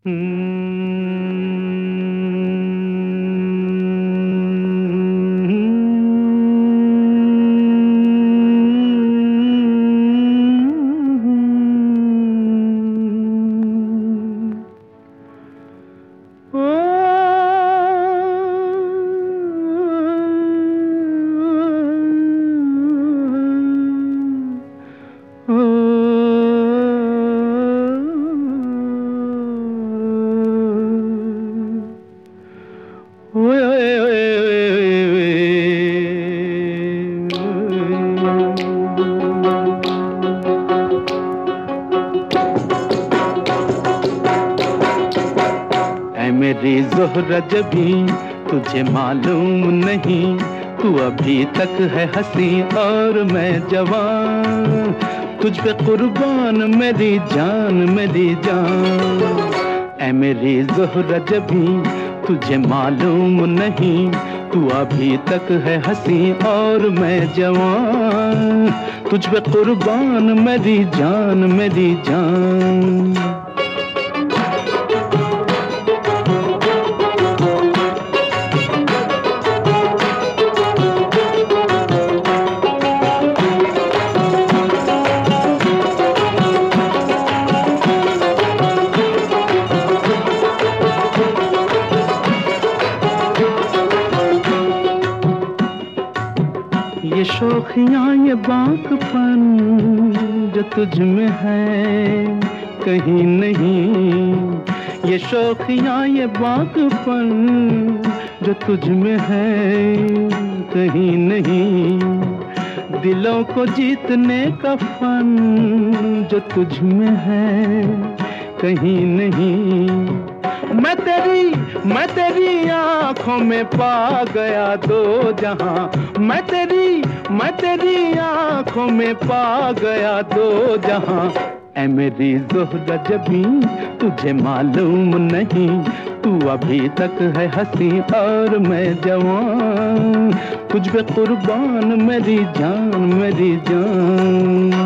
मेरी ज़ोहरा जबी तुझे मालूम नहीं, तू अभी तक है हंसी और मैं जवान, तुझ पे कुर्बान मेरी जान मेरी जान। ऐ मेरी ज़ोहरा जबी तुझे मालूम नहीं, तू अभी तक है हंसी और मैं जवान, तुझ पे कुर्बान मेरी जान मेरी जान। ये शौखियाँ ये बांकपन जो तुझ में है कहीं नहीं, ये शौखियाँ ये बांकपन जो तुझ में है कहीं नहीं, दिलों को जीतने का फन जो तुझ में है कहीं नहीं। मैं तेरी आँखों में पा गया दो जहां, मैं तेरी आँखों में पा गया दो जहां। ऐ मेरी ज़ोहरा जबी तुझे मालूम नहीं, तू अभी तक है हंसी और मैं जवान, तुझ पे कुर्बान मेरी जान मेरी जान।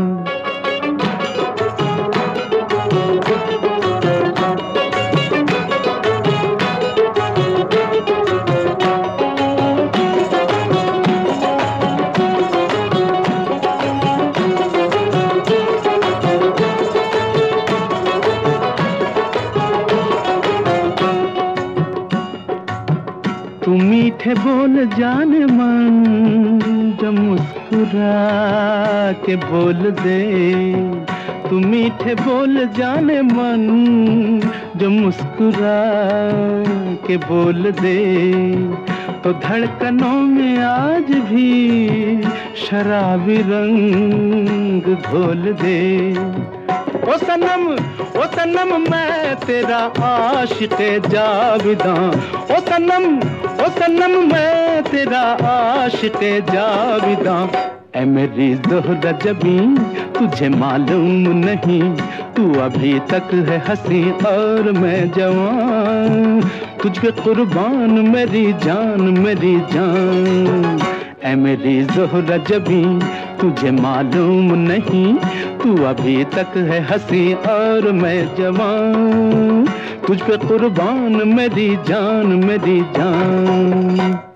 तू मीठे बोल जाने मन जो मुस्कुरा के बोल दे, तू मीठे बोल जाने मन जो मुस्कुरा के बोल दे, तो धड़कनों में आज भी शराबी रंग घोल दे। ओ सनम मैं तेरा आशिक़े जाविदां, ओ सनम मैं तेरा आशिक़े जाविदां। ऐ मेरी ज़ोहरा जबी तुझे मालूम नहीं, तू अभी तक है हंसी और मैं जवान, तुझ पे कुर्बान मेरी जान मेरी जान। ऐ मेरी ज़ोहरा जबी तुझे मालूम नहीं, तू अभी तक है हंसी और मैं जवान, तुझ पे कुर्बान मेरी जान मेरी जान।